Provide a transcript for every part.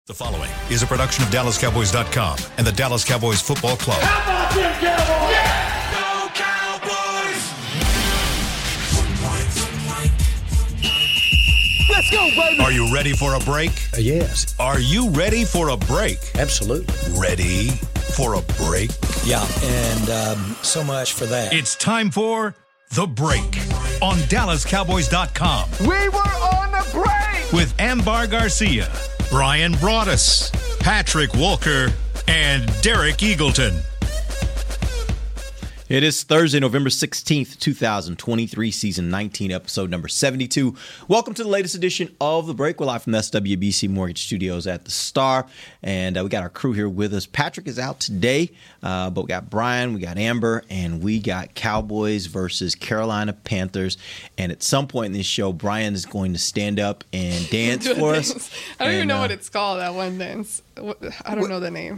The following is a production of DallasCowboys.com and the Dallas Cowboys Football Club. How about them Cowboys? Yeah! Go Cowboys! Let's go, baby! Are you ready for a break? Yes. Are you ready for a break? Absolutely. Ready for a break? Yeah, and so much for that. It's time for The Break on DallasCowboys.com. We were on the break! With Ambar Garcia, Brian Broaddus, Patrick Walker, and Derek Eagleton. It is Thursday, November 16th, 2023, season 19, episode number 72. Welcome to the latest edition of The Break. We're live from the SWBC Mortgage Studios at the Star, and we got our crew here with us. Patrick is out today, but we got Brian, we got Amber, and we got Cowboys versus Carolina Panthers. And at some point in this show, Brian is going to stand up and dance for us. I don't even know what it's called, that one dance. I don't know the name.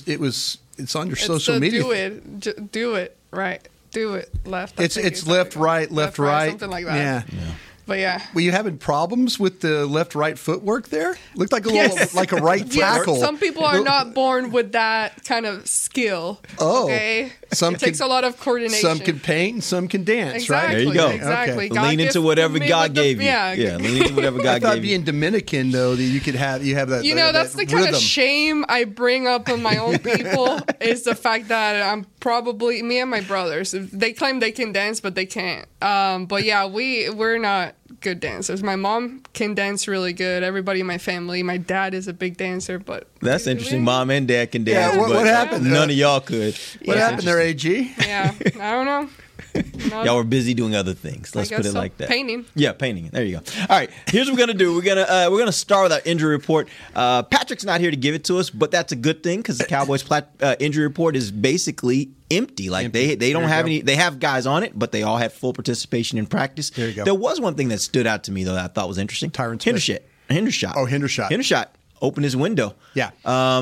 It's on your social media. Do it. Right. Do it. Left. It's left, right, left, right. Something like that. Yeah. But yeah. Were you having problems with the left-right footwork there? Looked like a little, like a right tackle. Some people are not born with that kind of skill. Oh. Okay. It takes a lot of coordination. Some can paint and some can dance, exactly, right? There you go. Exactly. Okay. Lean into whatever God gave you. Yeah. Lean into whatever God I thought gave you. being Dominican, though, that you have that. That's the kind rhythm. of shame I bring up on my own people is the fact that I'm probably, me and my brothers, they claim they can dance, but they can't. But yeah, we're not good dancers. My mom can dance really good. Everybody in my family, my dad is a big dancer, but That's interesting. Mom and dad can dance. Yeah, what happened? None of y'all could. What happened there, AG? Yeah, I don't know. No, Y'all were busy doing other things. Let's put it like that. Painting. Yeah, painting. There you go. All right, here's what we're gonna do. We're gonna start with our injury report. Patrick's not here to give it to us, but that's a good thing because the Cowboys' injury report is basically empty. Like they don't have any. They have guys on it, but they all had full participation in practice. There you go. There was one thing that stood out to me though that I thought was interesting. Tyron Smith. Hendershot. Oh, Hendershot opened his window. Yeah.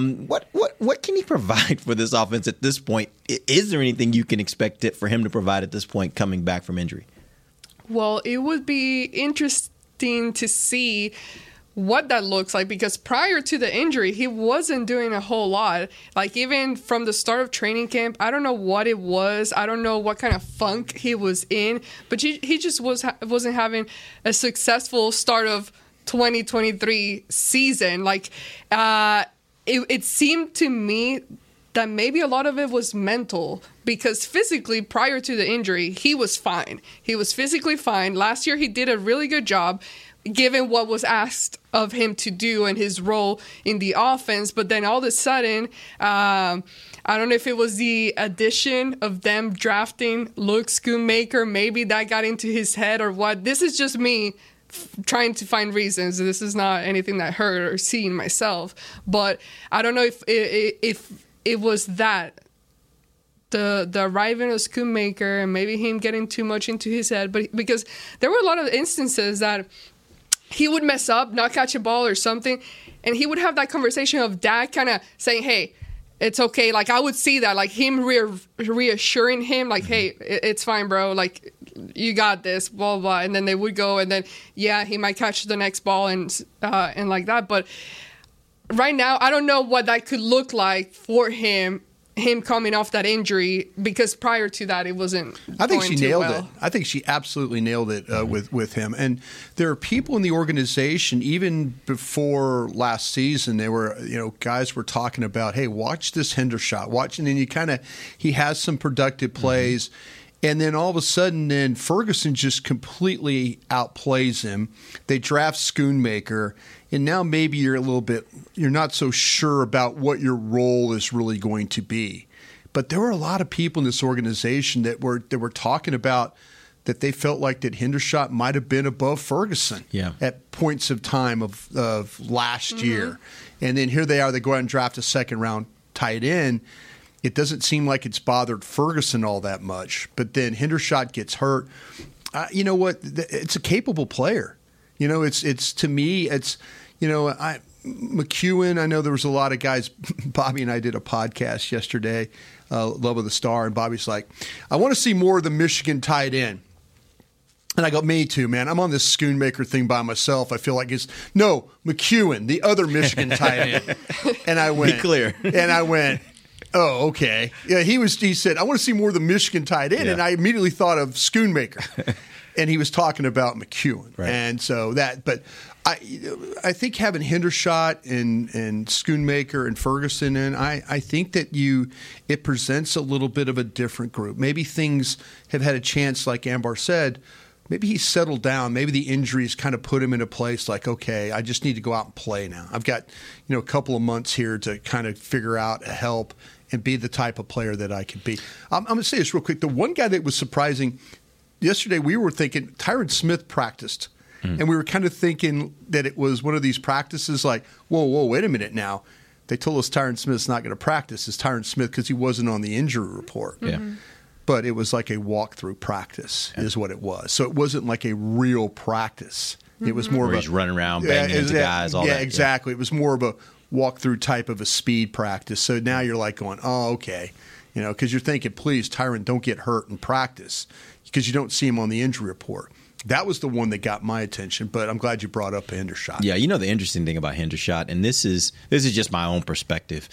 What can he provide for this offense at this point? Is there anything you can expect for him to provide at this point coming back from injury? Well, it would be interesting to see what that looks like because prior to the injury, he wasn't doing a whole lot. Like even from the start of training camp, I don't know what it was. I don't know what kind of funk he was in, but he just wasn't having a successful start of 2023 season. Like it seemed to me that maybe a lot of it was mental because physically prior to the injury he was fine. He was physically fine. Last year he did a really good job given what was asked of him to do and his role in the offense, but then all of a sudden I don't know if it was the addition of them drafting Luke Schoonmaker, maybe that got into his head or what. This is just me trying to find reasons. This is not anything that I heard or seen myself, but I don't know if it was that the arriving of Schoonmaker and maybe him getting too much into his head, but because there were a lot of instances that he would mess up, not catch a ball or something, and he would have that conversation of dad kind of saying, hey, it's okay. Like I would see that, like him reassuring him, like, hey, it's fine, bro. Like you got this, blah, blah, blah. And then they would go and then, yeah, he might catch the next ball and like that. But right now, I don't know what that could look like for him coming off that injury because prior to that, it wasn't I think she going too nailed well. it. I think she absolutely nailed it with him. And there are people in the organization, even before last season, they were, guys were talking about, hey, watch this Hendershot. Watch, and then he has some productive plays. Mm-hmm. And then all of a sudden, then Ferguson just completely outplays him. They draft Schoonmaker, and now maybe you're not so sure about what your role is really going to be. But there were a lot of people in this organization that were talking about that they felt like that Hendershot might have been above Ferguson at points of time of last year. And then here they are, they go out and draft a second-round tight end. It doesn't seem like it's bothered Ferguson all that much. But then Hendershot gets hurt. You know what? It's a capable player. It's to me, McEwen, I know there was a lot of guys. Bobby and I did a podcast yesterday, Love of the Star, and Bobby's like, I want to see more of the Michigan tight end. And I go, me too, man. I'm on this Schoonmaker thing by myself. I feel like no, McEwen, the other Michigan tight end. And I went, be clear. And I went, oh, okay. Yeah, he said, I want to see more of the Michigan tight end. Yeah. And I immediately thought of Schoonmaker. And he was talking about McEwen. Right. And so but I think having Hendershot and Schoonmaker and Ferguson in, I think that it presents a little bit of a different group. Maybe things have had a chance, like Ambar said. Maybe he's settled down. Maybe the injuries kind of put him in a place like, okay, I just need to go out and play now. I've got, a couple of months here to kind of figure out help and be the type of player that I can be. I'm going to say this real quick. The one guy that was surprising, yesterday we were thinking Tyron Smith practiced, and we were kind of thinking that it was one of these practices like, whoa, wait a minute now. They told us Tyron Smith's not going to practice. It's Tyron Smith because he wasn't on the injury report. Yeah. But it was like a walkthrough practice is what it was. So it wasn't like a real practice. It was more Where of he's running around, banging into guys, all that. Yeah, exactly. It was more of a walkthrough type of a speed practice. So now you're like going, oh, okay. Because you're thinking, please, Tyron, don't get hurt in practice because you don't see him on the injury report. That was the one that got my attention, but I'm glad you brought up Hendershot. Yeah, the interesting thing about Hendershot, and this is just my own perspective.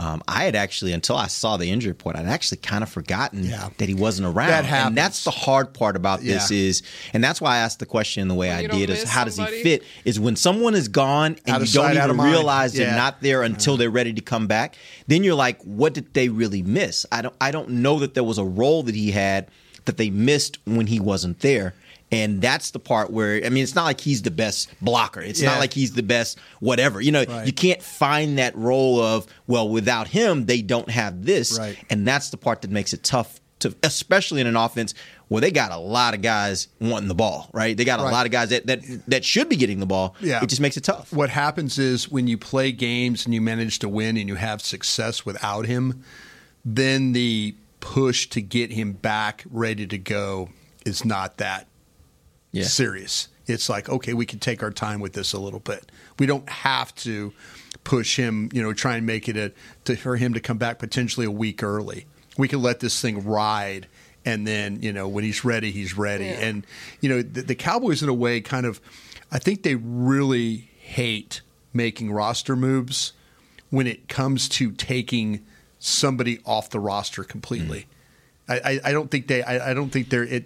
I had actually, until I saw the injury report, I'd actually kind of forgotten that he wasn't around. That happens. And that's the hard part about this and that's why I asked the question the way I did is how does he fit? Is when someone is gone and you don't even realize they're not there until they're ready to come back, then you're like, what did they really miss? I don't know that there was a role that he had that they missed when he wasn't there. And that's the part where, it's not like he's the best blocker. It's not like he's the best whatever. You can't find that role of, well, without him, they don't have this. Right. And that's the part that makes it tough, especially in an offense where they got a lot of guys wanting the ball, right? They got a lot of guys that should be getting the ball. Yeah. It just makes it tough. What happens is when you play games and you manage to win and you have success without him, then the push to get him back ready to go is not that serious. It's like, okay, we can take our time with this a little bit. We don't have to push him, try and make it for him to come back potentially a week early. We can let this thing ride, and then, when he's ready, he's ready. Yeah. And, the Cowboys in a way kind of, I think they really hate making roster moves when it comes to taking somebody off the roster completely. I don't think they're it.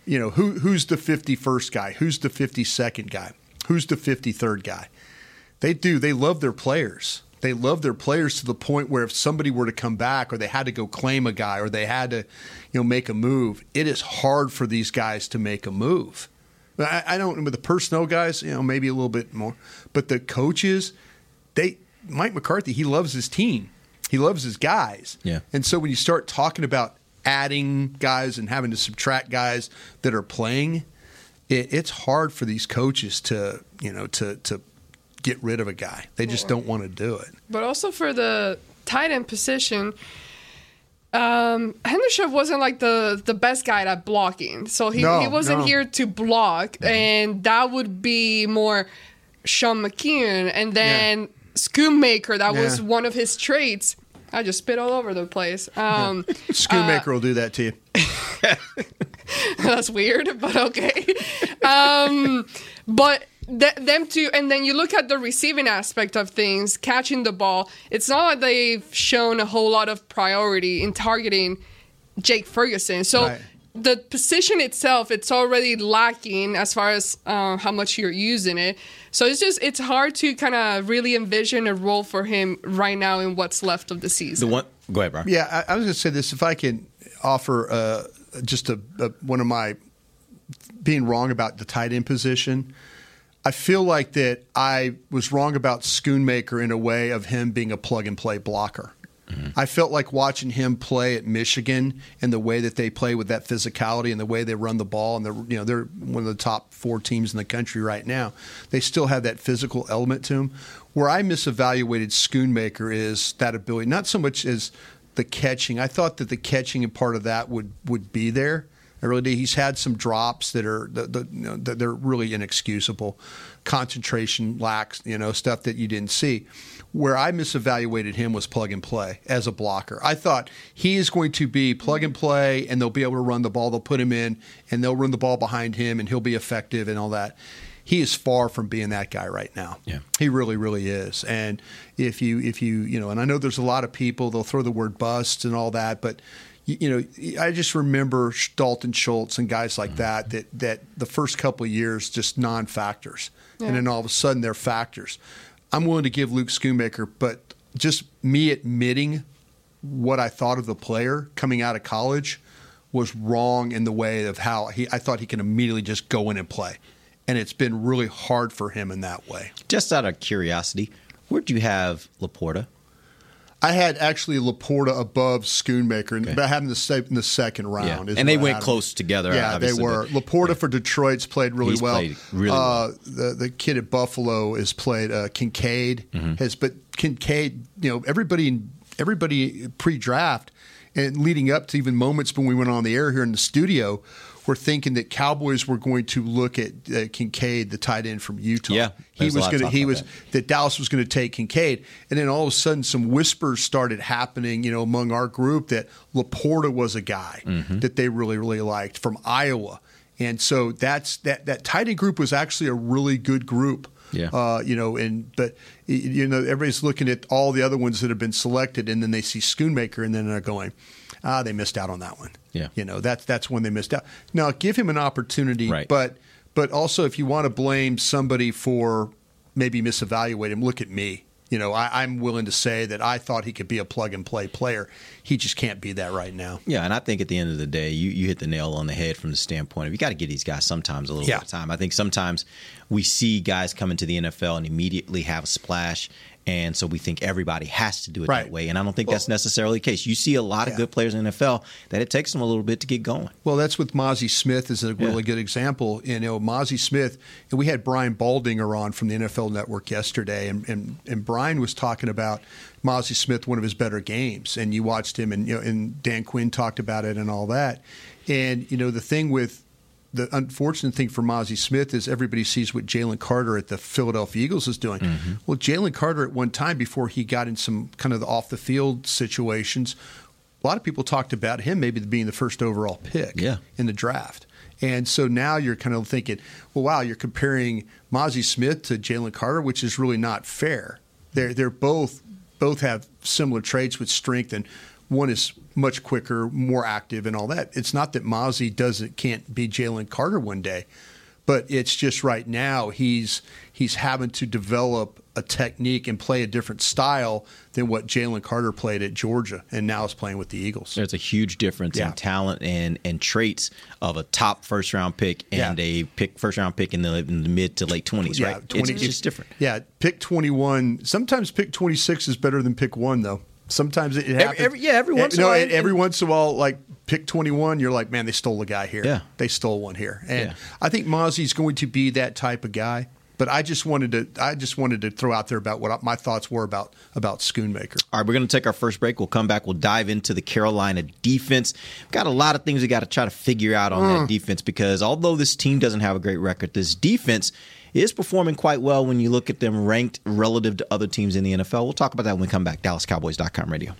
Who's the 51st guy? Who's the 52nd guy? Who's the 53rd guy? They love their players. They love their players to the point where if somebody were to come back or they had to go claim a guy or they had to, make a move, it is hard for these guys to make a move. I don't, with the personnel guys, maybe a little bit more. But the coaches, Mike McCarthy, he loves his team. He loves his guys. Yeah. And so when you start talking about adding guys and having to subtract guys that are playing, it's hard for these coaches to get rid of a guy. They just don't want to do it. But also for the tight end position, Hendershot wasn't like the best guy at blocking. So he wasn't here to block, and that would be more Sean McKeon. And then Schoonmaker, that was one of his traits. I just spit all over the place. Schoonmaker will do that to you. That's weird, but okay. But them two, and then you look at the receiving aspect of things, catching the ball. It's not like they've shown a whole lot of priority in targeting Jake Ferguson. So the position itself, it's already lacking as far as how much you're using it. So it's hard to kind of really envision a role for him right now in what's left of the season. Go ahead, Brian. Yeah, I was going to say this. If I can offer just one of my being wrong about the tight end position, I feel like that I was wrong about Schoonmaker in a way of him being a plug-and-play blocker. Mm-hmm. I felt like watching him play at Michigan and the way that they play with that physicality and the way they run the ball, and they're one of the top 4 teams in the country right now. They still have that physical element to them. Where I misevaluated Schoonmaker is that ability, not so much as the catching. I thought that the catching and part of that would be there. I really do. He's had some drops that are that they're really inexcusable, concentration lacks, stuff that you didn't see. Where I misevaluated him was plug and play as a blocker. I thought he is going to be plug and play, and they'll be able to run the ball. They'll put him in, and they'll run the ball behind him, and he'll be effective and all that. He is far from being that guy right now. Yeah. He really, really is. And if you and I know there's a lot of people, they'll throw the word bust and all that, but I just remember Dalton Schultz and guys like that the first couple of years just non-factors, and then all of a sudden they're factors. I'm willing to give Luke Schoonmaker, but just me admitting what I thought of the player coming out of college was wrong in the way of how I thought he can immediately just go in and play. And it's been really hard for him in that way. Just out of curiosity, where'd you have Laporta? I had actually Laporta above Schoonmaker, but I had him in the second round. Yeah. And they went close together. Yeah, obviously. They were. Laporta for Detroit's played really well. Played really well. The kid at Buffalo has played Kincaid. But Kincaid, everybody pre-draft and leading up to even moments when we went on the air here in the studio, were thinking that Cowboys were going to look at Kincaid, the tight end from Utah. Yeah, that Dallas was going to take Kincaid, and then all of a sudden some whispers started happening, among our group that Laporta was a guy that they really, really liked from Iowa, and so that tight end group was actually a really good group. Yeah. But everybody's looking at all the other ones that have been selected, and then they see Schoonmaker, and then they're going, they missed out on that one. Yeah. That's when they missed out. Now, give him an opportunity, right. but also if you want to blame somebody for maybe misevaluate him, look at me. I'm willing to say that I thought he could be a plug-and-play player. He just can't be that right now. Yeah, and I think at the end of the day, you hit the nail on the head from the standpoint of you got to give these guys sometimes a little bit of time. I think sometimes we see guys come into the NFL and immediately have a splash, and so we think everybody has to do it that way. And I don't think that's necessarily the case. You see a lot of good players in the NFL that it takes them a little bit to get going. Well, that's with Mazi Smith is a really good example. Mazi Smith, and we had Brian Baldinger on from the NFL Network yesterday, and Brian was talking about Mazi Smith, one of his better games. And you watched him, and Dan Quinn talked about it and all that. And, the unfortunate thing for Mazi Smith is everybody sees what Jalen Carter at the Philadelphia Eagles is doing. Well, Jalen Carter at one time, before he got in some kind of the off-the-field situations, a lot of people talked about him maybe being the first overall pick in the draft. And so now you're kind of thinking, well, wow, you're comparing Mazi Smith to Jalen Carter, which is really not fair. They're both have similar traits with strength, and one is much quicker, more active, and all that. It's not that Mazi can't be Jalen Carter one day, but it's just right now he's having to develop a technique and play a different style than what Jalen Carter played at Georgia and now is playing with the Eagles. There's a huge difference in talent and traits of a top first-round pick and a first-round pick in the mid to late 20s, right? It's just different. Yeah, pick 21. Sometimes pick 26 is better than pick 1, though. Sometimes it happens. Every once in a while. Every once in a while, like pick 21, you're like, man, they stole a guy here. Yeah. They stole one here. And I think Mazi's going to be that type of guy. But I just wanted to throw out there about what my thoughts were about Schoonmaker. All right, we're going to take our first break. We'll come back. We'll dive into the Carolina defense. We've got a lot of things we got to try to figure out on that defense, because although this team doesn't have a great record, this defense is performing quite well when you look at them ranked relative to other teams in the NFL. We'll talk about that when we come back. DallasCowboys.com radio.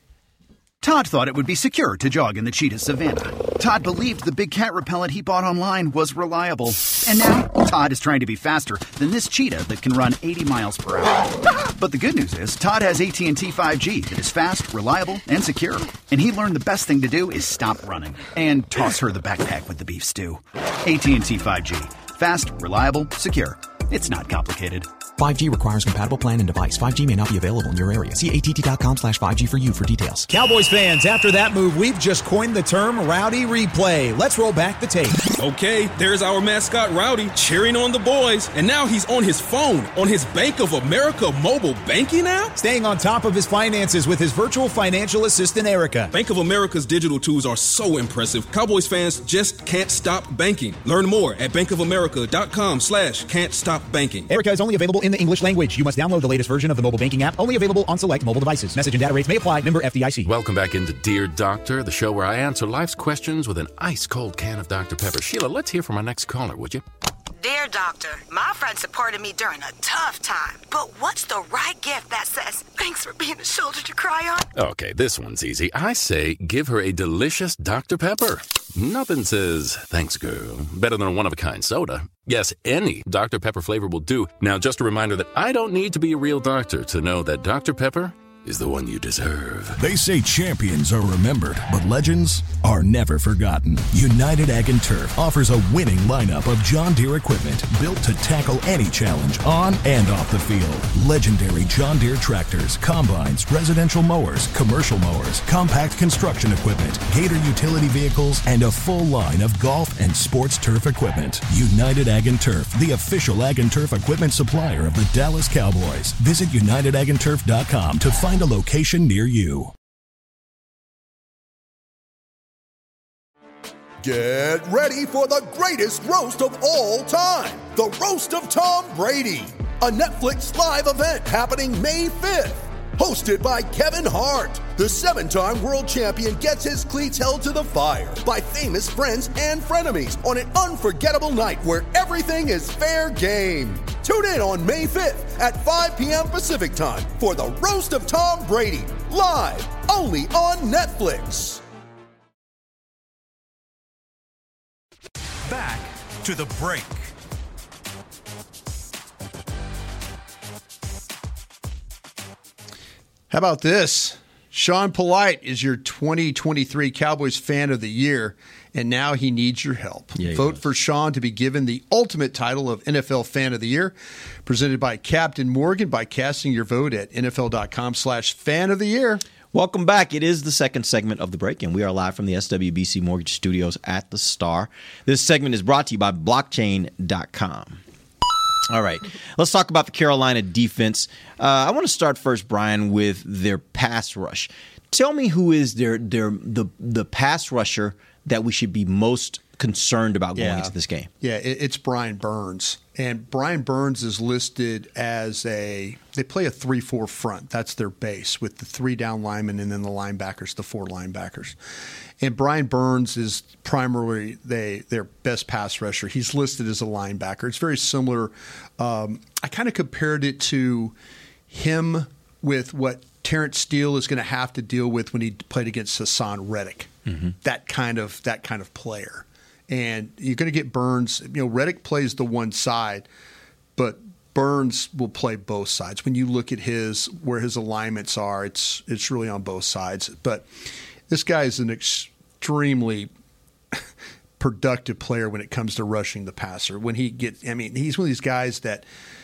Todd thought it would be secure to jog in the cheetah savanna. Todd believed the big cat repellent he bought online was reliable. And now, Todd is trying to be faster than this cheetah that can run 80 miles per hour. But the good news is, Todd has AT&T 5G that is fast, reliable, and secure. And he learned the best thing to do is stop running and toss her the backpack with the beef stew. AT&T 5G. Fast, reliable, secure. It's not complicated. 5G requires compatible plan and device. 5G may not be available in your area. See att.com/5G for you for details. Cowboys fans, after that move, we've just coined the term Rowdy Replay. Let's roll back the tape. Okay, there's our mascot Rowdy cheering on the boys. And now he's on his phone, on his Bank of America mobile banking app? Staying on top of his finances with his virtual financial assistant, Erica. Bank of America's digital tools are so impressive. Cowboys fans just can't stop banking. Learn more at bankofamerica.com/can't stop banking. Erica is only available in in the English language. You must download the latest version of the mobile banking app, only available on select mobile devices. Message and data rates may apply. Member FDIC. Welcome back into Dear Doctor, the show where I answer life's questions with an ice-cold can of Dr. Pepper. Sheila, let's hear from our next caller, would you? Dear Doctor, my friend supported me during a tough time, but what's the right gift that says, thanks for being a shoulder to cry on? Okay, this one's easy. I say give her a delicious Dr. Pepper. Nothing says, thanks, girl, better than a one-of-a-kind soda. Yes, any Dr. Pepper flavor will do. Now, just a reminder that I don't need to be a real doctor to know that Dr. Pepper is the one you deserve. They say champions are remembered, but legends are never forgotten. United Ag and Turf offers a winning lineup of John Deere equipment built to tackle any challenge on and off the field. Legendary John Deere tractors, combines, residential mowers, commercial mowers, compact construction equipment, Gator utility vehicles, and a full line of golf and sports turf equipment. United Ag and Turf, the official Ag and Turf equipment supplier of the Dallas Cowboys. Visit UnitedAgAndTurf.com to find a location near you. Get ready for the greatest roast of all time, the Roast of Tom Brady, a Netflix live event happening May 5th. Hosted by Kevin Hart, the 7-time world champion gets his cleats held to the fire by famous friends and frenemies on an unforgettable night where everything is fair game. Tune in on May 5th at 5 p.m. Pacific time for the Roast of Tom Brady, live only on Netflix. Back to the break. How about this? Sean Polite is your 2023 Cowboys Fan of the Year, and now he needs your help. Vote for Sean to be given the ultimate title of NFL Fan of the Year, presented by Captain Morgan, by casting your vote at NFL.com/Fan of the Year. Welcome back. It is the second segment of the break, and we are live from the SWBC Mortgage Studios at the Star. This segment is brought to you by Blockchain.com. All right, let's talk about the Carolina defense. I want to start first, Brian, with their pass rush. Tell me who is the pass rusher that we should be most concerned about going into this game. Yeah, it's Brian Burns. And Brian Burns is listed as they play a 3-4 front. That's their base, with the 3 down linemen and then the linebackers, the 4 linebackers. And Brian Burns is primarily their best pass rusher. He's listed as a linebacker. It's very similar. I kind of compared it to him with what Terrence Steele is going to have to deal with when he played against Hassan Reddick. Mm-hmm. That kind of player. And you're going to get Burns. Reddick plays the one side, but Burns will play both sides. When you look at where his alignments are, it's really on both sides. But this guy is an extremely productive player when it comes to rushing the passer. He's one of these guys that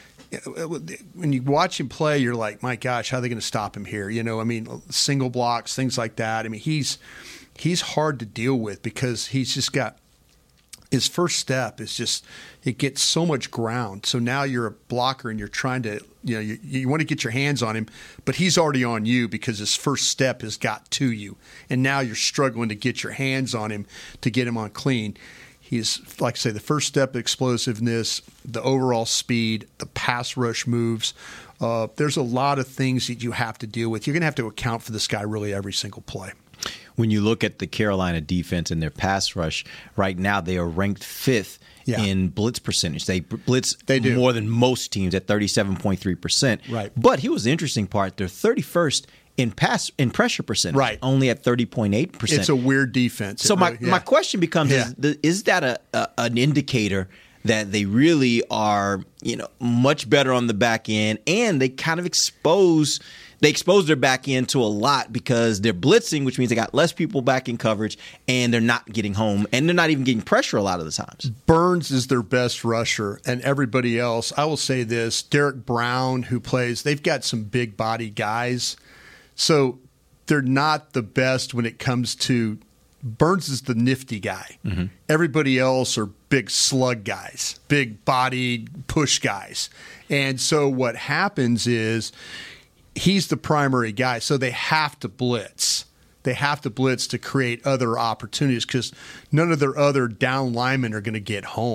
when you watch him play, you're like, my gosh, how are they going to stop him here? Single blocks, things like that. He's hard to deal with because he's just got his first step is just, it gets so much ground. So now you're a blocker and you're trying to, you want to get your hands on him, but he's already on you because his first step has got to you. And now you're struggling to get your hands on him to get him on clean. He's, like I say, the first step, explosiveness, the overall speed, the pass rush moves. There's a lot of things that you have to deal with. You're going to have to account for this guy really every single play. When you look at the Carolina defense and their pass rush, right now they are ranked 5th in blitz percentage. They blitz more than most teams at 37.3%. Right. But here's the interesting part. They're 31st in pressure percentage, right? Only at 30.8%. It's a weird defense. So my question becomes: is that an indicator that they really are, much better on the back end, and they kind of expose their back end to a lot because they're blitzing, which means they got less people back in coverage, and they're not getting home, and they're not even getting pressure a lot of the times. Burns is their best rusher, and everybody else, I will say this, Derek Brown, who plays, they've got some big body guys, so they're not the best when it comes to, Burns is the nifty guy. Mm-hmm. Everybody else are big slug guys, big body push guys. And so what happens is, he's the primary guy, so they have to blitz. They have to blitz to create other opportunities because none of their other down linemen are going to get home.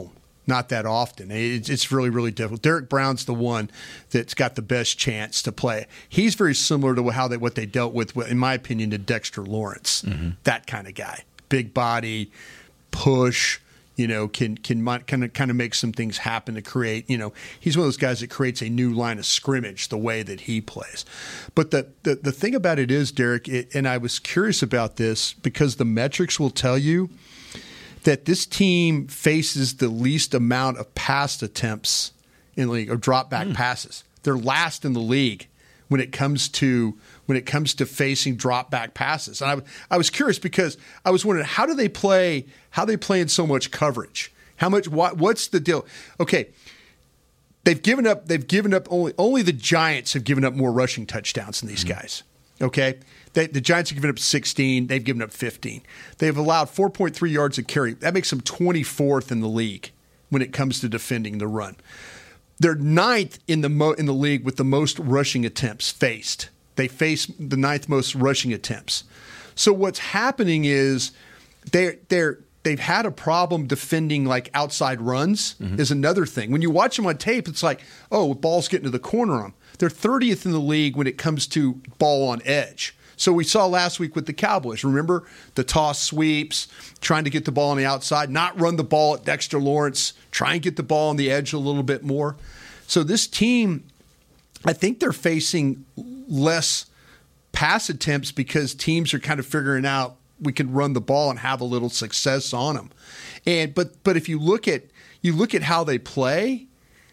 not that often. It's really, really difficult. Derek Brown's the one that's got the best chance to play. He's very similar to what they dealt with, in my opinion, to Dexter Lawrence, that kind of guy. Big body, push, can kind of make some things happen to create, he's one of those guys that creates a new line of scrimmage the way that he plays. But the thing about it is, Derek, and I was curious about this because the metrics will tell you that this team faces the least amount of pass attempts in the league, or drop back passes. They're last in the league when it comes to facing drop back passes. And I was curious because I was wondering how they play in so much coverage. What's the deal? Okay. They've given up only the Giants have given up more rushing touchdowns than these guys. Okay? The Giants have given up 16. They've given up 15. They've allowed 4.3 yards a carry. That makes them 24th in the league when it comes to defending the run. They're 9th in the league with the most rushing attempts faced. They face the 9th most rushing attempts. So what's happening is they've had a problem defending like outside runs is another thing. When you watch them on tape, it's like, oh, ball's getting to the corner of them. They're 30th in the league when it comes to ball on edge. So we saw last week with the Cowboys. Remember the toss sweeps, trying to get the ball on the outside, not run the ball at Dexter Lawrence, try and get the ball on the edge a little bit more. So this team, I think they're facing less pass attempts because teams are kind of figuring out we can run the ball and have a little success on them. But if you look at how they play,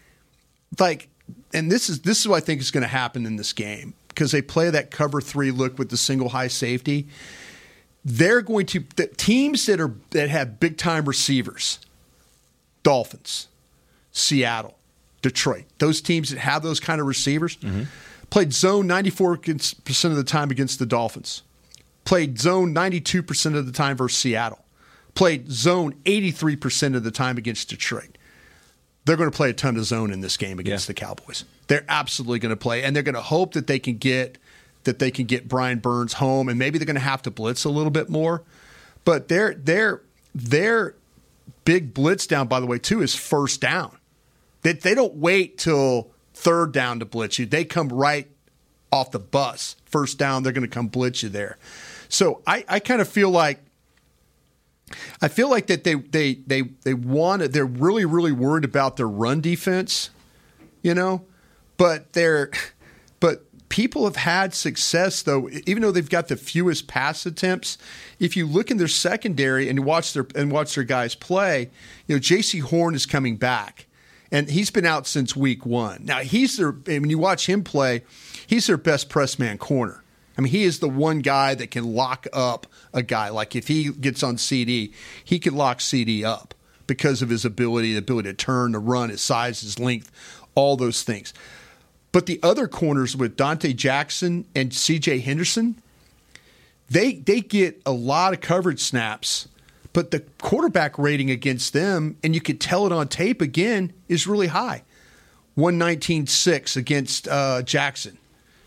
and this is what I think is going to happen in this game. Because they play that cover 3 look with the single high safety, they're going to the teams that have big time receivers, Dolphins, Seattle, Detroit, those teams that have those kind of receivers, played zone 94% of the time against the Dolphins, played zone 92% of the time versus Seattle, played zone 83% of the time against Detroit. They're going to play a ton of zone in this game against the Cowboys. They're absolutely going to play, and they're going to hope that they can get Brian Burns home, and maybe they're going to have to blitz a little bit more. But their big blitz down, by the way, too, is first down. They don't wait till third down to blitz you. They come right off the bus. First down, they're going to come blitz you there. So I kind of feel like that they want it. They're really, really worried about their run defense, but people have had success though, even though they've got the fewest pass attempts. If you look in their secondary and watch their guys play, J.C. Horn is coming back, and he's been out since week 1. Now when you watch him play, he's their best press man corner. I mean, he is the one guy that can lock up a guy. Like if he gets on CD, he could lock CD up because of his ability to turn, to run, his size, his length, all those things. But the other corners with Dante Jackson and C.J. Henderson, they get a lot of coverage snaps, but the quarterback rating against them, and you could tell it on tape again, is really high. 119.6 against Jackson.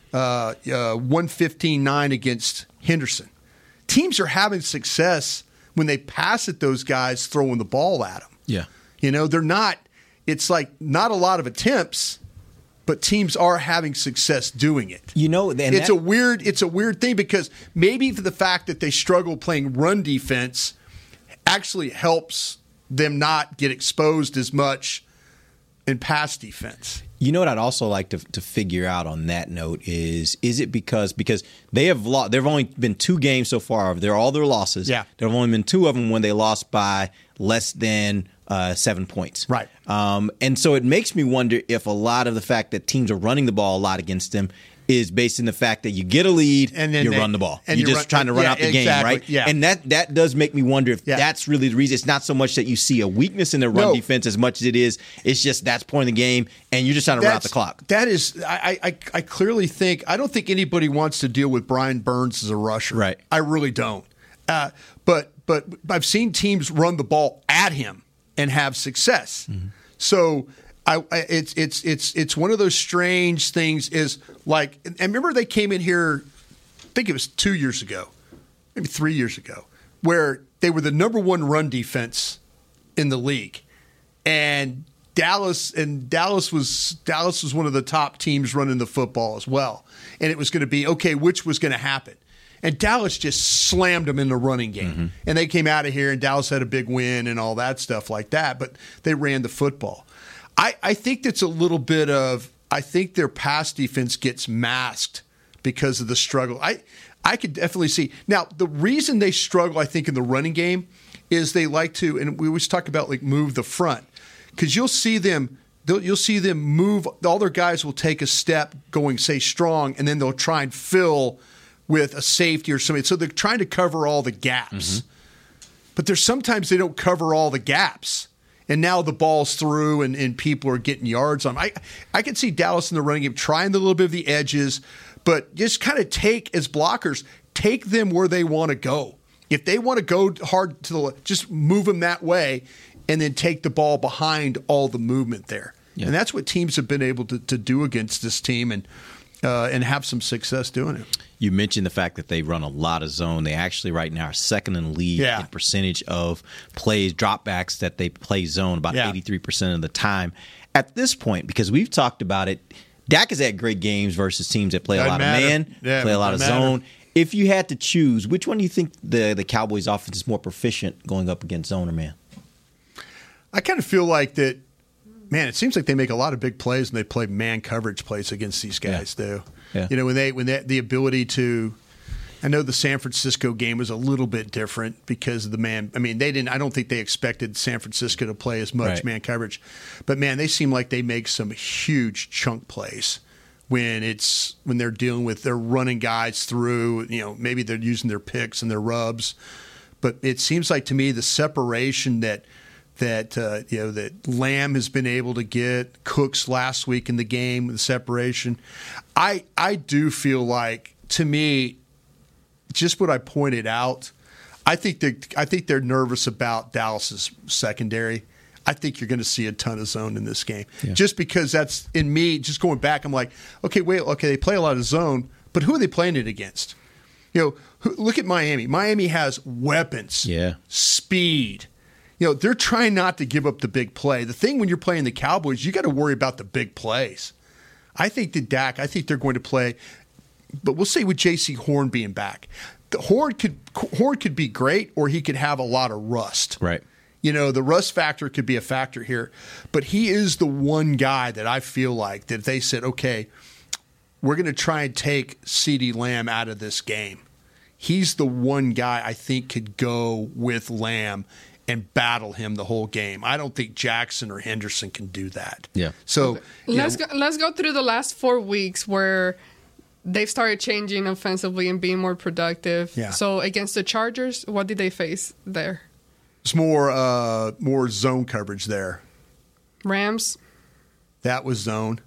115.9 against Henderson. Teams are having success when they pass at those guys throwing the ball at them. Yeah. They're not, it's like not a lot of attempts, but teams are having success doing it. It's a weird thing because maybe the fact that they struggle playing run defense actually helps them not get exposed as much in pass defense. You know what I'd also like to figure out on that note is it because they have lost? There have only been 2 games so far. They're all their losses. Yeah. There have only been 2 of them when they lost by less than 7 points. Right. And so it makes me wonder if a lot of the fact that teams are running the ball a lot against them is based in the fact that you get a lead and then you run the ball. And you're just trying to run out the game, right? Yeah. And that does make me wonder if that's really the reason. It's not so much that you see a weakness in their run defense as much as it's just that's point of the game, and you're just trying to run out the clock. That is, I clearly think, I don't think anybody wants to deal with Brian Burns as a rusher. Right. I really don't. But I've seen teams run the ball at him and have success. Mm-hmm. So it's one of those strange things is like, and remember they came in here, I think it was 2 years ago, maybe 3 years ago, where they were the number 1 run defense in the league. And Dallas was one of the top teams running the football as well. And it was going to be, okay, which was going to happen? And Dallas just slammed them in the running game. Mm-hmm. And they came out of here, and Dallas had a big win and all that stuff like that. But they ran the football. I think that's a little bit of – I think their pass defense gets masked because of the struggle. I could definitely see. Now, the reason they struggle, I think, in the running game is they like to – and we always talk about, like, move the front. Because you'll see them move – all their guys will take a step going, say, strong, and then they'll try and fill – with a safety or something. So they're trying to cover all the gaps. Mm-hmm. But there's sometimes they don't cover all the gaps. And now the ball's through and people are getting yards on them. I can see Dallas in the running game trying a little bit of the edges, but just kind of as blockers, take them where they want to go. If they want to go hard to the just move them that way and then take the ball behind all the movement there. Yeah. And that's what teams have been able to do against this team and have some success doing it. You mentioned the fact that they run a lot of zone. They actually right now are second in the league in percentage of plays, dropbacks that they play zone, about 83% of the time. At this point, because we've talked about it, Dak has had great games versus teams that play a lot of man, play a lot of zone. If you had to choose, which one do you think the Cowboys offense is more proficient going up against zone or man? I kind of feel like that, man, it seems like they make a lot of big plays and they play man coverage plays against these guys, too. Yeah. You know, when they the ability to, I know the San Francisco game was a little bit different because of the man. I mean, I don't think they expected San Francisco to play as much man coverage, but man, they seem like they make some huge chunk plays when they're dealing with they're running guys through. You know, maybe they're using their picks and their rubs, but it seems like to me the separation that Lamb has been able to get, Cooks last week in the game, the separation. I do feel like, to me, just what I pointed out, I think they're nervous about Dallas's secondary. I think you're going to see a ton of zone in this game. Yeah. Just because that's, in me, just going back, I'm like, okay, they play a lot of zone, but who are they playing it against? You know, look at Miami. Miami has weapons, speed. You know, they're trying not to give up the big play. The thing when you're playing the Cowboys, you got to worry about the big plays. I think they're going to play, but we'll see with J.C. Horn being back. The Horn could be great, or he could have a lot of rust. Right. You know, the rust factor could be a factor here, but he is the one guy that I feel like that they said, okay, we're going to try and take CeeDee Lamb out of this game. He's the one guy I think could go with Lamb and battle him the whole game. I don't think Jackson or Henderson can do that. Yeah. So let's go through the last 4 weeks where they've started changing offensively and being more productive. Yeah. So against the Chargers, what did they face there? It's more zone coverage there. Rams. That was zone.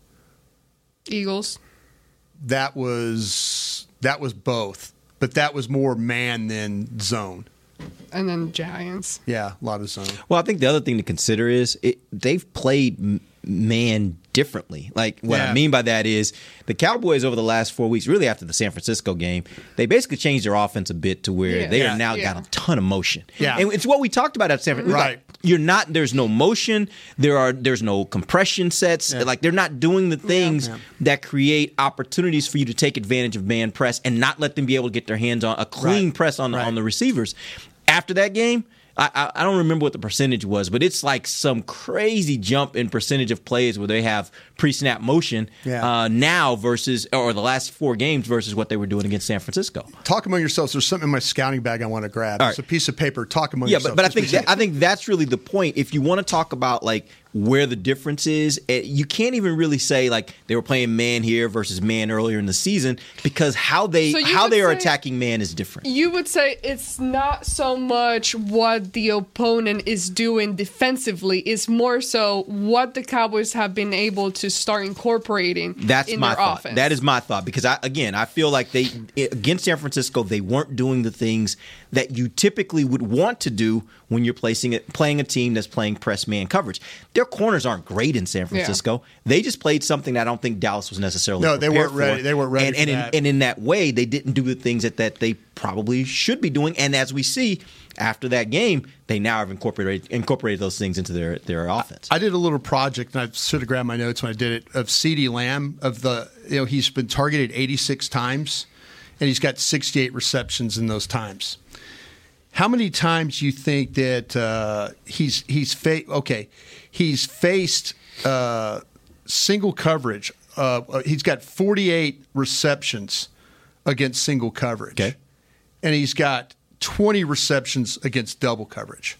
Eagles. That was both, but that was more man than zone. And then Giants. Yeah, a lot of zone. Well, I think the other thing to consider is they've played man differently. Like, what I mean by that is the Cowboys over the last 4 weeks, really after the San Francisco game, they basically changed their offense a bit to where they are now got a ton of motion. Yeah. And it's what we talked about at San Francisco. Right. Like, there's no motion. There's no compression sets. Yeah. Like, they're not doing the things that create opportunities for you to take advantage of man press and not let them be able to get their hands on a clean press on the receivers. After that game, I don't remember what the percentage was, but it's like some crazy jump in percentage of plays where they have pre-snap motion now versus, or the last 4 games versus what they were doing against San Francisco. Talk among yourselves. There's something in my scouting bag I want to grab. It's a piece of paper. Talk among yourselves. But I think that's really the point. If you want to talk about like where the difference is, you can't even really say like they were playing man here versus man earlier in the season because how they are attacking man is different. You would say it's not so much what the opponent is doing defensively, it's more so what the Cowboys have been able to start incorporating in their offense. That is my thought because I feel like against San Francisco they weren't doing the things that you typically would want to do when you're playing a team that's playing press man coverage. Their corners aren't great in San Francisco. Yeah. They just played something that I don't think Dallas was necessarily prepared they weren't ready. For. They weren't ready for that. And in that way, they didn't do the things that they probably should be doing. And as we see after that game, they now have incorporated those things into their offense. I did a little project, and I should have grabbed my notes when I did it, of CeeDee Lamb. He's been targeted 86 times, and he's got 68 receptions in those times. How many times do you think that he's faced single coverage? He's got 48 receptions against single coverage, and he's got 20 receptions against double coverage.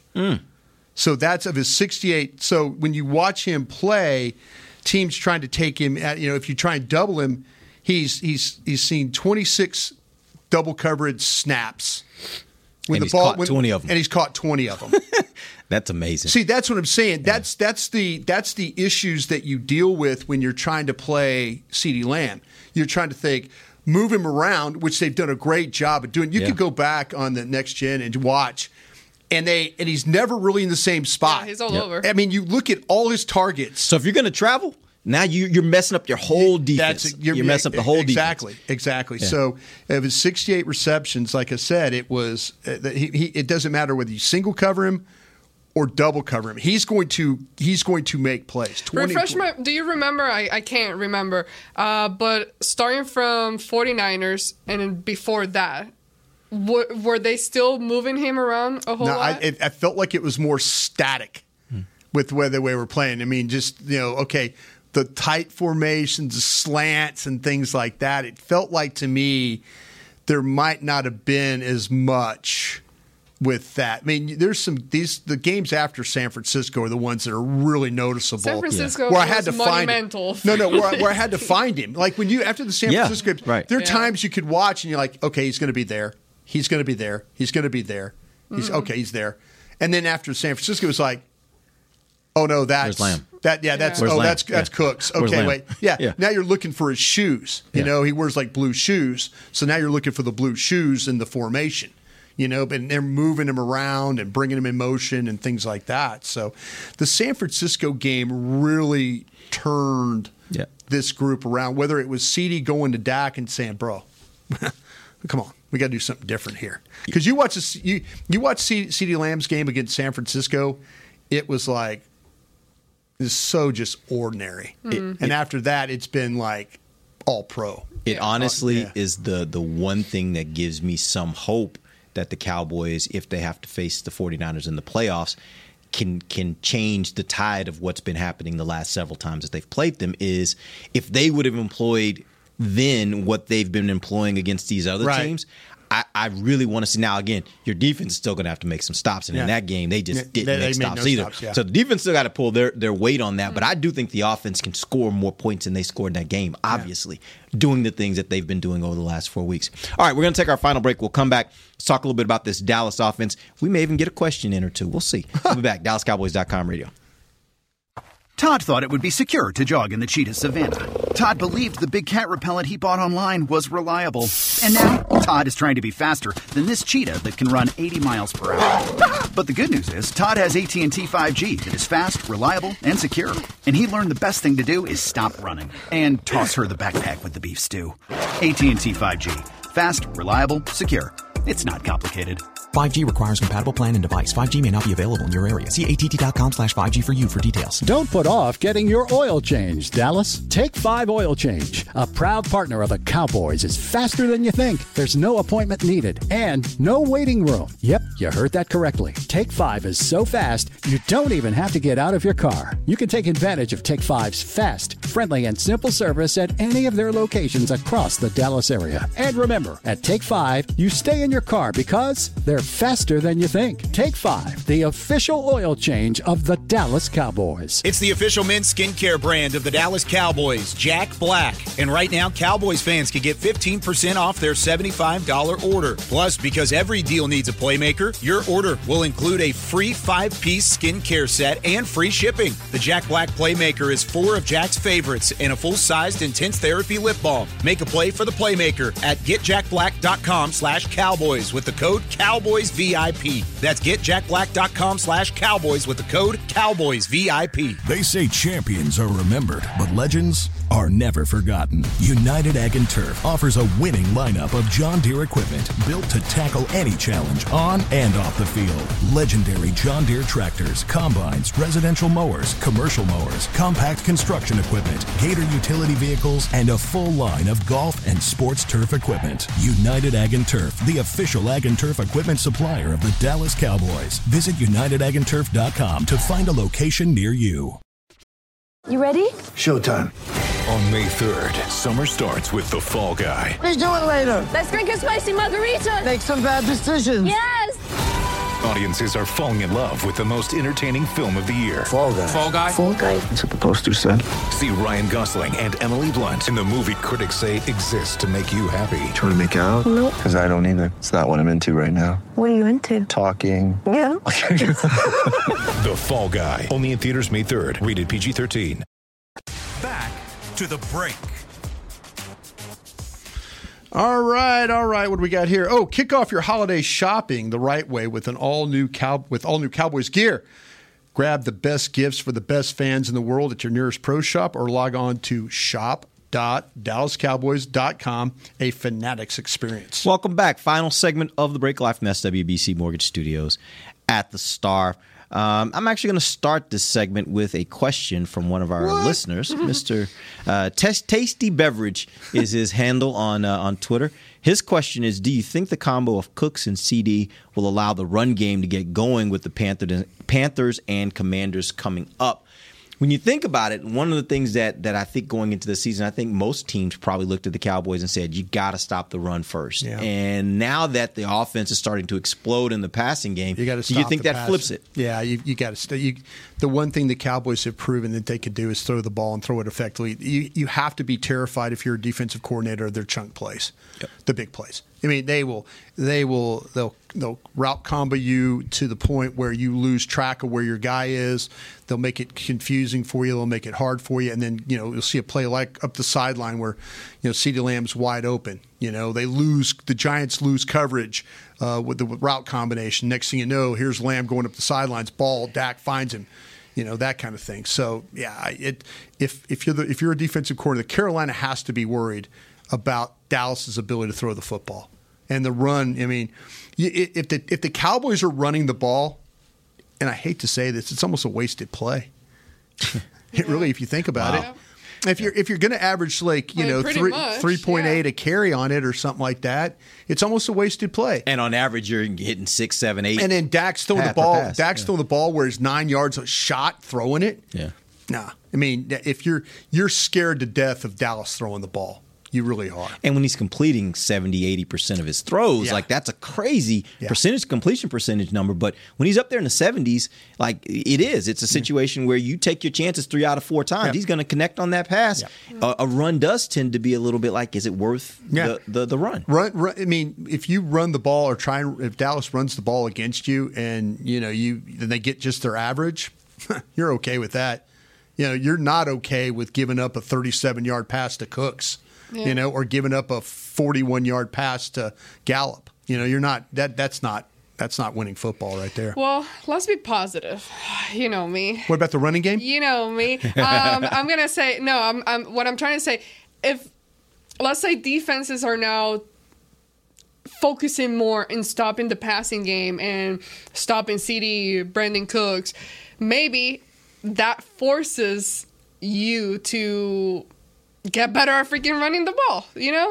So that's of his 68. So when you watch him play, teams trying to take him at, if you try and double him, he's seen 26 double coverage snaps. When and he's caught 20 of them. And he's caught 20 of them. That's amazing. See, that's what I'm saying. Yeah. That's the issues that you deal with when you're trying to play CeeDee Lamb. You're trying to think, move him around, which they've done a great job of doing. You could go back on the next gen and watch, and he's never really in the same spot. Yeah, he's all over. I mean, you look at all his targets. So if you're going to travel, now you're messing up your whole defense. You're messing up the whole defense. Exactly. Yeah. So of his 68 receptions, like I said, it was it doesn't matter whether you single cover him or double cover him. He's going to make plays. Do you remember? I can't remember. But starting from 49ers and then before that, were they still moving him around a whole lot? I felt like it was more static with the way they were playing. I mean, just the tight formations, the slants, and things like that. It felt like to me there might not have been as much with that. I mean, there's the games after San Francisco are the ones that are really noticeable. San Francisco where was I had to monumental. Find him. Where I had to find him. Like after the San Francisco game, there are times you could watch and you're like, okay, he's going to be there. He's going to be there. He's going to be there. He's there. And then after San Francisco, it was like, oh no, that's Lamb. That's Cooks. Okay, wait. Yeah. Now you're looking for his shoes. You know, he wears like blue shoes. So now you're looking for the blue shoes in the formation. But they're moving him around and bringing him in motion and things like that. So the San Francisco game really turned this group around, whether it was CeeDee going to Dak and saying, bro, come on, we got to do something different here. Because you watch CeeDee Lamb's game against San Francisco, it was like, it's so just ordinary. And after that, it's been like all pro. It honestly is the one thing that gives me some hope that the Cowboys, if they have to face the 49ers in the playoffs, can change the tide of what's been happening the last several times that they've played them, is if they would have employed then what they've been employing against these other teams. I really want to see. Now, again, your defense is still going to have to make some stops. And in that game, they just didn't make stops either. So the defense still got to pull their weight on that. But I do think the offense can score more points than they scored in that game, obviously, doing the things that they've been doing over the last 4 weeks. All right, we're going to take our final break. We'll come back, talk a little bit about this Dallas offense. We may even get a question in or two. We'll see. We'll be back. DallasCowboys.com radio. Todd thought it would be secure to jog in the cheetah savanna. Todd believed the big cat repellent he bought online was reliable. And now, Todd is trying to be faster than this cheetah that can run 80 miles per hour. But the good news is, Todd has AT&T 5G that is fast, reliable, and secure. And he learned the best thing to do is stop running and toss her the backpack with the beef stew. AT&T 5G. Fast, reliable, secure. It's not complicated. 5G requires compatible plan and device. 5G may not be available in your area. See att.com/5G for you for details. Don't put off getting your oil change, Dallas. Take 5 Oil Change, a proud partner of the Cowboys, is faster than you think. There's no appointment needed and no waiting room. Yep, you heard that correctly. Take 5 is so fast, you don't even have to get out of your car. You can take advantage of Take 5's fast, friendly, and simple service at any of their locations across the Dallas area. And remember, at Take 5, you stay in your car because they're faster than you think. Take 5, the official oil change of the Dallas Cowboys. It's the official men's skincare brand of the Dallas Cowboys, Jack Black. And right now, Cowboys fans can get 15% off their $75 order. Plus, because every deal needs a playmaker, your order will include a free 5-piece skincare set and free shipping. The Jack Black Playmaker is 4 of Jack's favorites favorites and a full-sized intense therapy lip balm. Make a play for the Playmaker at getjackblack.com/Cowboys with the code CowboysVIP. That's getjackblack.com/Cowboys with the code CowboysVIP. They say champions are remembered, but legends are never forgotten. United Ag and Turf offers a winning lineup of John Deere equipment built to tackle any challenge on and off the field. Legendary John Deere tractors, combines, residential mowers, commercial mowers, compact construction equipment, Gator utility vehicles, and a full line of golf and sports turf equipment. United Ag and Turf, the official Ag and Turf equipment supplier of the Dallas Cowboys. Visit UnitedAgAndTurf.com to find a location near you. You ready? Showtime. On May 3rd, summer starts with The Fall Guy. Let's do it later. Let's drink a spicy margarita. Make some bad decisions. Yes. Audiences are falling in love with the most entertaining film of the year. Fall Guy. Fall Guy? Fall Guy. That's what the poster said. See Ryan Gosling and Emily Blunt in the movie critics say exists to make you happy. Trying to make it out? Nope. Because I don't either. It's not what I'm into right now. What are you into? Talking. Yeah. The Fall Guy. Only in theaters May 3rd. Rated PG-13. Back to the break. All right. What do we got here? Oh, kick off your holiday shopping the right way with all new Cowboys gear. Grab the best gifts for the best fans in the world at your nearest pro shop, or log on to shop.dallascowboys.com. A Fanatics experience. Welcome back. Final segment of the break, live from SWBC Mortgage Studios at the Star. I'm actually going to start this segment with a question from one of our listeners. Mr. Tasty Beverage is his handle on Twitter. His question is, do you think the combo of Cooks and CD will allow the run game to get going with the Panthers and Commanders coming up? When you think about it, one of the things that I think going into the season, I think most teams probably looked at the Cowboys and said, you got to stop the run first. Yeah. And now that the offense is starting to explode in the passing game, do you think that flips it? Yeah, you got to. The one thing the Cowboys have proven that they could do is throw the ball and throw it effectively. You have to be terrified if you're a defensive coordinator of their chunk plays, the big plays. I mean, they'll route combo you to the point where you lose track of where your guy is. They'll make it confusing for you. They'll make it hard for you. And then, you'll see a play like up the sideline where, CeeDee Lamb's wide open. The Giants lose coverage with the route combination. Next thing you know, here's Lamb going up the sidelines, ball, Dak finds him. That kind of thing. So, yeah, if you're a defensive coordinator, Carolina has to be worried about Dallas's ability to throw the football. And the run, I mean, if the Cowboys are running the ball, and I hate to say this, it's almost a wasted play. It really, if you think about it. If you're going to average 3.8 a carry on it or something like that, it's almost a wasted play. And on average, you're hitting 6, 7, 8. And then Dak's throwing the ball. Dak's throwing the ball where he's 9 yards a shot throwing it. Yeah. Nah. I mean, if you're scared to death of Dallas throwing the ball. You really are. And when he's completing 70, 80% of his throws, that's a crazy completion percentage number. But when he's up there in the 70s, it's a situation where you take your chances 3 out of 4 times. Yep. He's going to connect on that pass. Yep. A run does tend to be a little bit like, is it worth the run? Run? I mean, if you run the ball or if Dallas runs the ball against you and, then they get just their average, you're okay with that. You're not okay with giving up a 37-yard pass to Cooks. Yeah. Or giving up a 41-yard pass to Gallup. You're not that's not winning football right there. Well, let's be positive. You know me. What about the running game? You know me. I'm gonna say no. What I'm trying to say, if let's say defenses are now focusing more in stopping the passing game and stopping CD, Brandon Cooks, maybe that forces you to get better at freaking running the ball,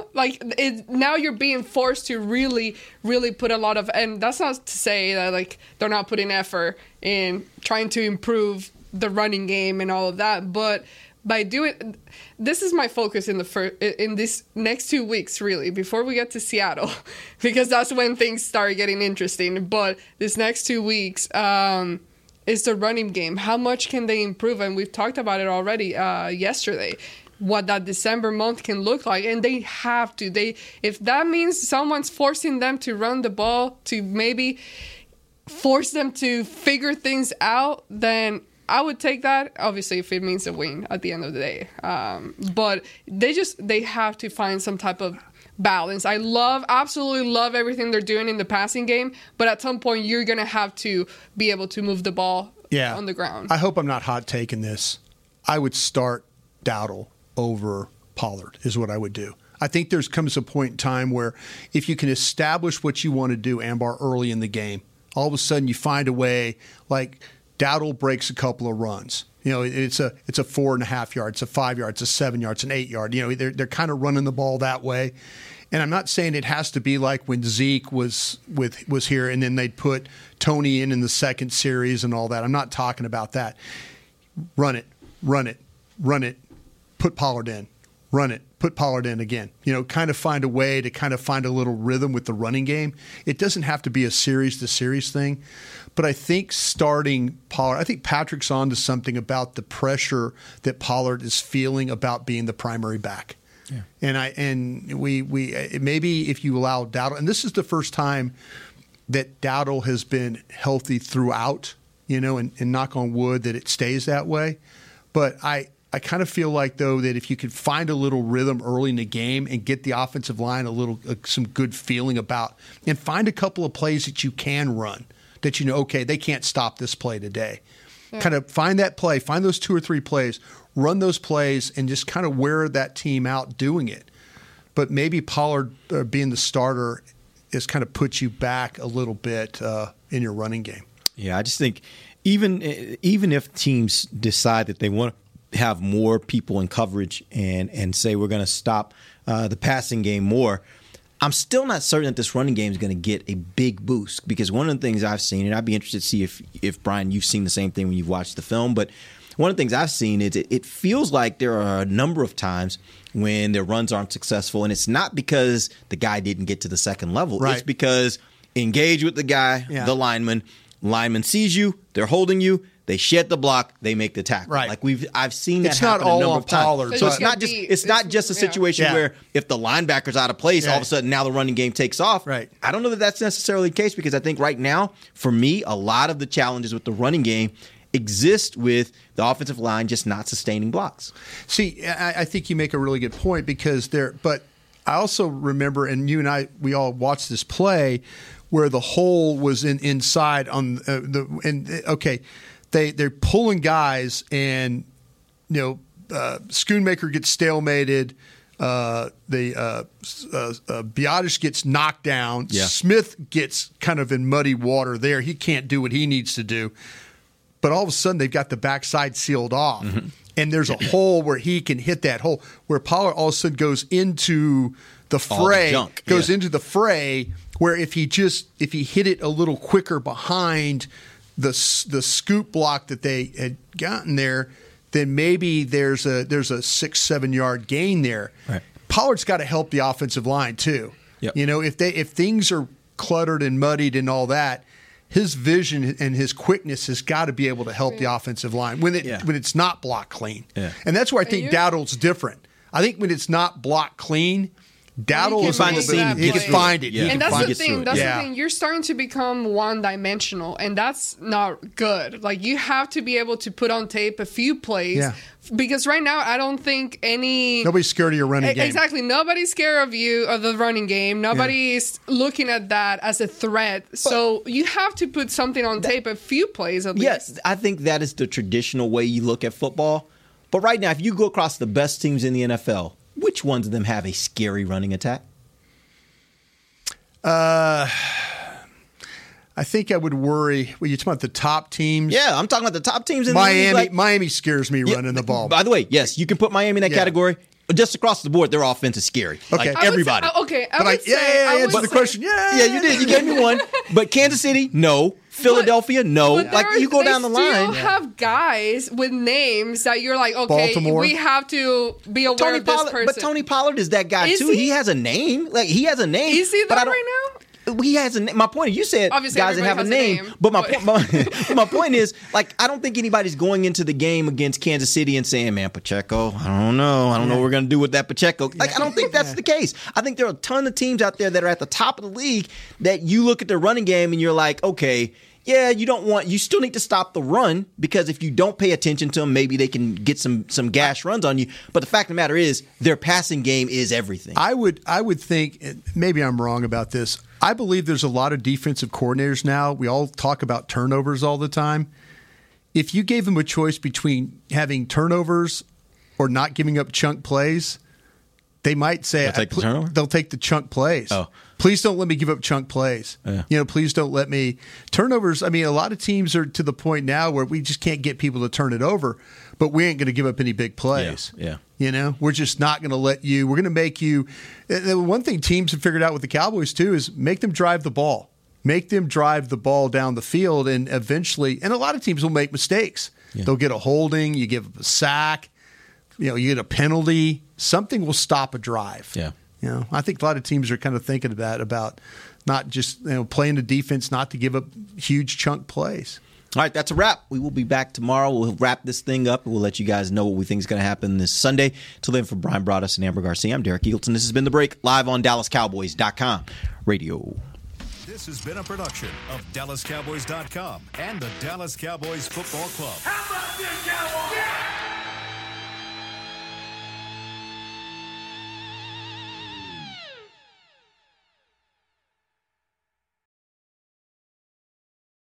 now you're being forced to really, really put a lot of, and that's not to say that they're not putting effort in trying to improve the running game and all of that, but by doing, this is my focus in this next 2 weeks, really, before we get to Seattle, because that's when things start getting interesting. But this next 2 weeks, is the running game. How much can they improve? And we've talked about it already yesterday. What that December month can look like, and they have to. If that means someone's forcing them to run the ball, to maybe force them to figure things out, then I would take that, obviously, if it means a win at the end of the day. But they have to find some type of balance. I absolutely love everything they're doing in the passing game, but at some point you're going to have to be able to move the ball on the ground. I hope I'm not hot taking this. I would start Dowdle over Pollard is what I would do. I think there comes a point in time where if you can establish what you want to do, Ambar, early in the game, all of a sudden you find a way, like Dowdle breaks a couple of runs. It's a 4.5 yard, it's a 5 yard, it's a 7 yard, it's an 8 yard. They're kind of running the ball that way. And I'm not saying it has to be like when Zeke was here and then they'd put Tony in the second series and all that. I'm not talking about that. Run it, put Pollard in. Run it, put Pollard in again. Kind of find a way to kind of find a little rhythm with the running game. It doesn't have to be a series-to-series thing. But I think starting Pollard, I think Patrick's on to something about the pressure that Pollard is feeling about being the primary back. Yeah. And we maybe if you allow Dowdle, and this is the first time that Dowdle has been healthy throughout, and knock on wood that it stays that way. But I kind of feel like, though, that if you could find a little rhythm early in the game and get the offensive line some good feeling about, and find a couple of plays that you can run, that okay, they can't stop this play today. Yeah. Kind of find that play, find those 2 or 3 plays, run those plays, and just kind of wear that team out doing it. But maybe Pollard being the starter is kind of puts you back a little bit in your running game. Yeah, I just think even if teams decide that they want to have more people in coverage and say we're going to stop the passing game more, I'm still not certain that this running game is going to get a big boost, because one of the things I've seen, and I'd be interested to see if Brian, you've seen the same thing when you've watched the film, but one of the things I've seen is it feels like there are a number of times when their runs aren't successful, and it's not because the guy didn't get to the second level. Right. It's because engage with the guy, the lineman sees you, they're holding you, they shed the block, they make the tackle. Right. Like I've seen that it's happen not all a number on of times. Pollard. So it's not just a situation where if the linebacker's out of place, all of a sudden now the running game takes off. Right. I don't know that that's necessarily the case, because I think right now, for me, a lot of the challenges with the running game exist with the offensive line just not sustaining blocks. See, I think you make a really good point, because but I also remember, and you and I, we all watched this play where the hole was inside on they're pulling guys, and Schoonmaker gets stalemated. Biadasz gets knocked down. Yeah. Smith gets kind of in muddy water there. He can't do what he needs to do. But all of a sudden, they've got the backside sealed off. Mm-hmm. And there's a hole where he can hit that hole, where Pollard all of a sudden goes into the fray, into the fray, where if he hit it a little quicker behind the scoop block that they had gotten there, then maybe there's a 6-7 yard gain there. Right. Pollard's got to help the offensive line too. Yep. If things are cluttered and muddied and all that, his vision and his quickness has got to be able to help the offensive line when it's not block clean. Yeah. And that's where I think Dowdle's different. I think when it's not block clean, Dowdle is he can find it. Yeah. And that's the thing. That's the thing. You're starting to become one-dimensional, and that's not good. Like, you have to be able to put on tape a few plays. Yeah. Because right now, I don't think nobody's scared of your running game. Exactly. Nobody's scared of you, of the running game. Nobody's looking at that as a threat. So you have to put something on tape, a few plays at least. Yes, I think that is the traditional way you look at football. But right now, if you go across the best teams in the NFL, which ones of them have a scary running attack? I think I would worry. Well, you're talking about the top teams? Yeah, I'm talking about the top teams in the league. Miami scares me running the ball. By the way, yes, you can put Miami in that category. Just across the board, their offense is scary. Okay. Like everybody. I answered the question. Yeah, you did. You gave me one. But Kansas City, no. Philadelphia, no. Like, you go down the line. They still have guys with names that you're like, okay, Baltimore. We have to be aware of this person. But Tony Pollard is that guy, too. He has a name. Like, he has a name. Is he that right now? He has a name. My point is, you said obviously guys that have a name. But my point is, like, I don't think anybody's going into the game against Kansas City and saying, man, Pacheco, I don't know what we're going to do with that Pacheco. Like, I don't think that's the case. I think there are a ton of teams out there that are at the top of the league that you look at their running game and you're like, okay, yeah, you still need to stop the run, because if you don't pay attention to them, maybe they can get some gash runs on you. But the fact of the matter is, their passing game is everything. I would think, maybe I'm wrong about this, I believe there's a lot of defensive coordinators now. We all talk about turnovers all the time. If you gave them a choice between having turnovers or not giving up chunk plays, they might say They'll take the turnover? They'll take the chunk plays. Oh. Please don't let me give up chunk plays. Yeah. Please don't let me turnovers. I mean, a lot of teams are to the point now where we just can't get people to turn it over, but we ain't going to give up any big plays. Yeah. We're just not going to let you. We're going to make you. One thing teams have figured out with the Cowboys too is make them drive the ball. Make them drive the ball down the field, and eventually, and a lot of teams will make mistakes. Yeah. They'll get a holding, you give a sack, you get a penalty. Something will stop a drive. Yeah. I think a lot of teams are kind of thinking about not just playing the defense, not to give up huge chunk plays. All right, that's a wrap. We will be back tomorrow. We'll wrap this thing up, and we'll let you guys know what we think is going to happen this Sunday. Till then, for Brian Broaddus and Amber Garcia, I'm Derek Eagleton. This has been The Break, live on DallasCowboys.com radio. This has been a production of DallasCowboys.com and the Dallas Cowboys Football Club. How about this, Cowboys?